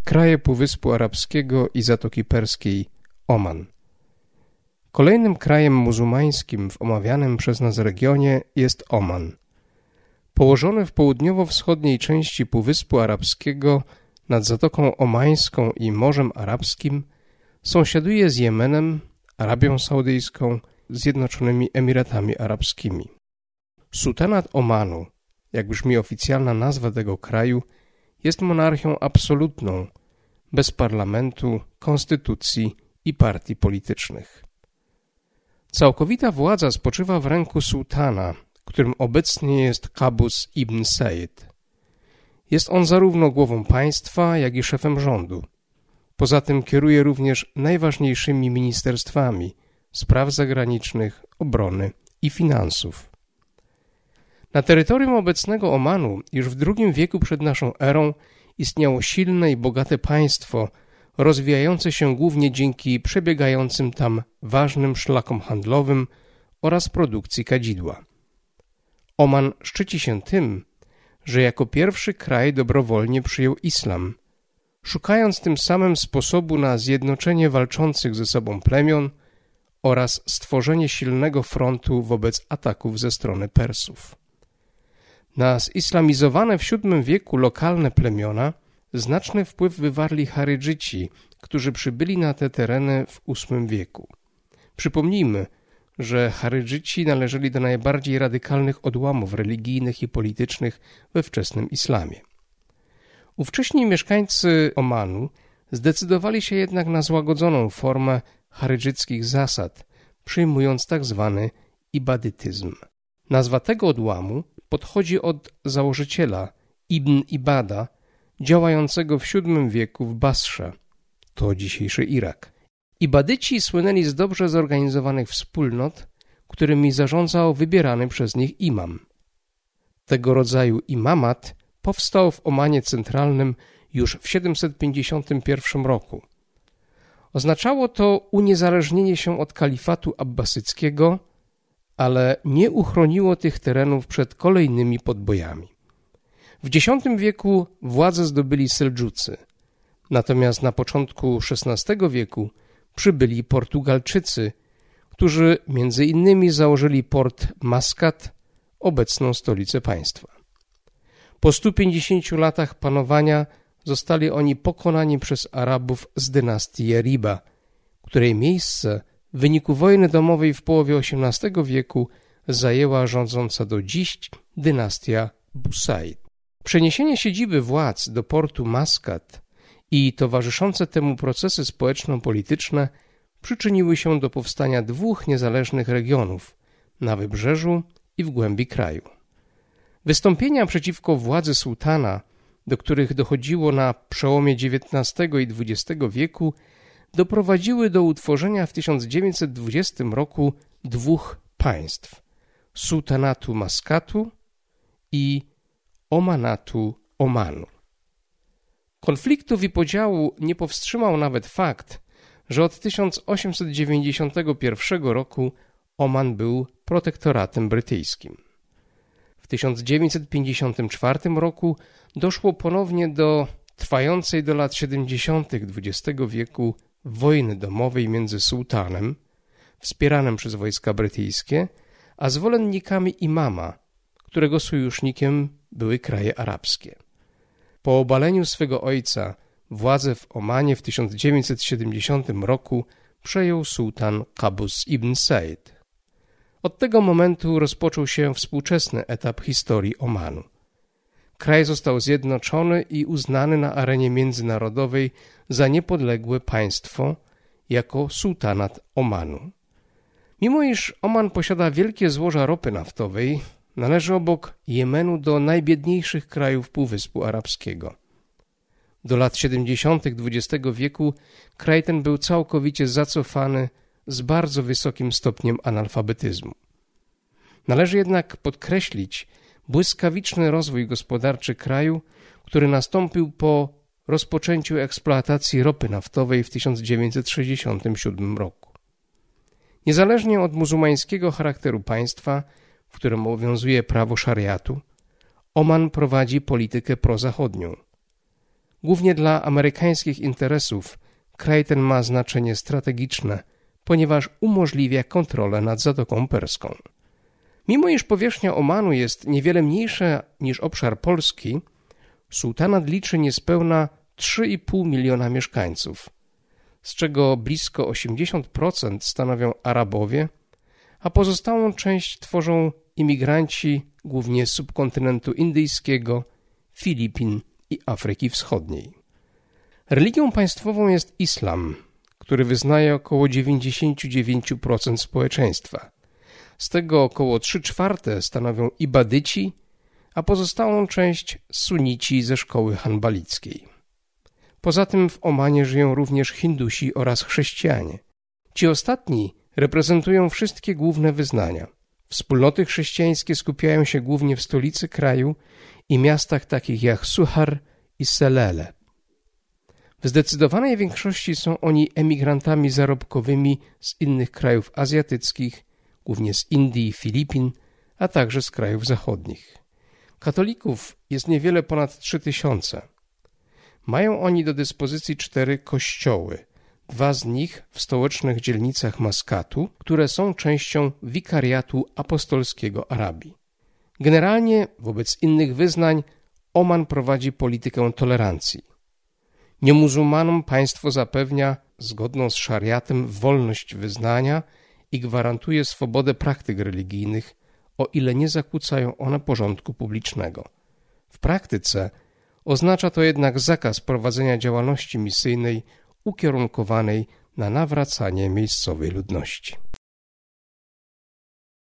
Kraje Półwyspu Arabskiego i Zatoki Perskiej Oman. Kolejnym krajem muzułmańskim w omawianym przez nas regionie jest Oman. Położony w południowo-wschodniej części Półwyspu Arabskiego nad Zatoką Omańską i Morzem Arabskim, sąsiaduje z Jemenem, Arabią Saudyjską, Zjednoczonymi Emiratami Arabskimi. Sultanat Omanu, jak brzmi oficjalna nazwa tego kraju, jest monarchią absolutną, bez parlamentu, konstytucji i partii politycznych. Całkowita władza spoczywa w ręku sułtana, którym obecnie jest Qabus ibn Said. Jest on zarówno głową państwa, jak i szefem rządu. Poza tym kieruje również najważniejszymi ministerstwami spraw zagranicznych, obrony i finansów. Na terytorium obecnego Omanu już w II wieku przed naszą erą istniało silne i bogate państwo, rozwijające się głównie dzięki przebiegającym tam ważnym szlakom handlowym oraz produkcji kadzidła. Oman szczyci się tym, że jako pierwszy kraj dobrowolnie przyjął islam, szukając tym samym sposobu na zjednoczenie walczących ze sobą plemion oraz stworzenie silnego frontu wobec ataków ze strony Persów. Na zislamizowane w VII wieku lokalne plemiona znaczny wpływ wywarli Charydżyci, którzy przybyli na te tereny w VIII wieku. Przypomnijmy, że Charydżyci należeli do najbardziej radykalnych odłamów religijnych i politycznych we wczesnym islamie. Ówcześni mieszkańcy Omanu zdecydowali się jednak na złagodzoną formę charydżyckich zasad, przyjmując tzw. ibadytyzm. Nazwa tego odłamu podchodzi od założyciela Ibn Ibada, działającego w VII wieku w Basrze, to dzisiejszy Irak. Ibadyci słynęli z dobrze zorganizowanych wspólnot, którymi zarządzał wybierany przez nich imam. Tego rodzaju imamat powstał w Omanie Centralnym już w 751 roku. Oznaczało to uniezależnienie się od kalifatu abbasyckiego, ale nie uchroniło tych terenów przed kolejnymi podbojami. W X wieku władzę zdobyli Seldżucy, natomiast na początku XVI wieku przybyli Portugalczycy, którzy między innymi założyli port Maskat, obecną stolicę państwa. Po 150 latach panowania zostali oni pokonani przez Arabów z dynastii Jariba, której miejsce w wyniku wojny domowej w połowie XVIII wieku zajęła rządząca do dziś dynastia Busaid. Przeniesienie siedziby władz do portu Maskat i towarzyszące temu procesy społeczno-polityczne przyczyniły się do powstania dwóch niezależnych regionów na wybrzeżu i w głębi kraju. Wystąpienia przeciwko władzy sułtana, do których dochodziło na przełomie XIX i XX wieku, doprowadziły do utworzenia w 1920 roku dwóch państw – Sułtanatu Maskatu i Omanatu Omanu. Konfliktów i podziału nie powstrzymał nawet fakt, że od 1891 roku Oman był protektoratem brytyjskim. W 1954 roku doszło ponownie do trwającej do lat 70. XX wieku wojny domowej między sułtanem, wspieranym przez wojska brytyjskie, a zwolennikami imama, którego sojusznikiem były kraje arabskie. Po obaleniu swego ojca władzę w Omanie w 1970 roku przejął sułtan Qabus ibn Said. Od tego momentu rozpoczął się współczesny etap historii Omanu. Kraj został zjednoczony i uznany na arenie międzynarodowej za niepodległe państwo jako sułtanat Omanu. Mimo iż Oman posiada wielkie złoża ropy naftowej, należy obok Jemenu do najbiedniejszych krajów Półwyspu Arabskiego. Do lat 70. XX wieku kraj ten był całkowicie zacofany z bardzo wysokim stopniem analfabetyzmu. Należy jednak podkreślić błyskawiczny rozwój gospodarczy kraju, który nastąpił po rozpoczęciu eksploatacji ropy naftowej w 1967 roku. Niezależnie od muzułmańskiego charakteru państwa, w którym obowiązuje prawo szariatu, Oman prowadzi politykę prozachodnią. Głównie dla amerykańskich interesów kraj ten ma znaczenie strategiczne, ponieważ umożliwia kontrolę nad Zatoką Perską. Mimo iż powierzchnia Omanu jest niewiele mniejsza niż obszar Polski, sułtanat liczy niespełna 3,5 miliona mieszkańców, z czego blisko 80% stanowią Arabowie, a pozostałą część tworzą imigranci głównie z subkontynentu indyjskiego, Filipin i Afryki Wschodniej. Religią państwową jest islam, który wyznaje około 99% społeczeństwa. Z tego około 3/4 stanowią ibadyci, a pozostałą część sunici ze szkoły hanbalickiej. Poza tym w Omanie żyją również Hindusi oraz chrześcijanie. Ci ostatni reprezentują wszystkie główne wyznania. Wspólnoty chrześcijańskie skupiają się głównie w stolicy kraju i miastach takich jak Suhar i Selele. W zdecydowanej większości są oni emigrantami zarobkowymi z innych krajów azjatyckich, głównie z Indii i Filipin, a także z krajów zachodnich. Katolików jest niewiele ponad 3000. Mają oni do dyspozycji 4 kościoły, 2 z nich w stołecznych dzielnicach Maskatu, które są częścią wikariatu apostolskiego Arabii. Generalnie wobec innych wyznań Oman prowadzi politykę tolerancji. Niemuzułmanom państwo zapewnia, zgodną z szariatem, wolność wyznania i gwarantuje swobodę praktyk religijnych, o ile nie zakłócają one porządku publicznego. W praktyce oznacza to jednak zakaz prowadzenia działalności misyjnej ukierunkowanej na nawracanie miejscowej ludności.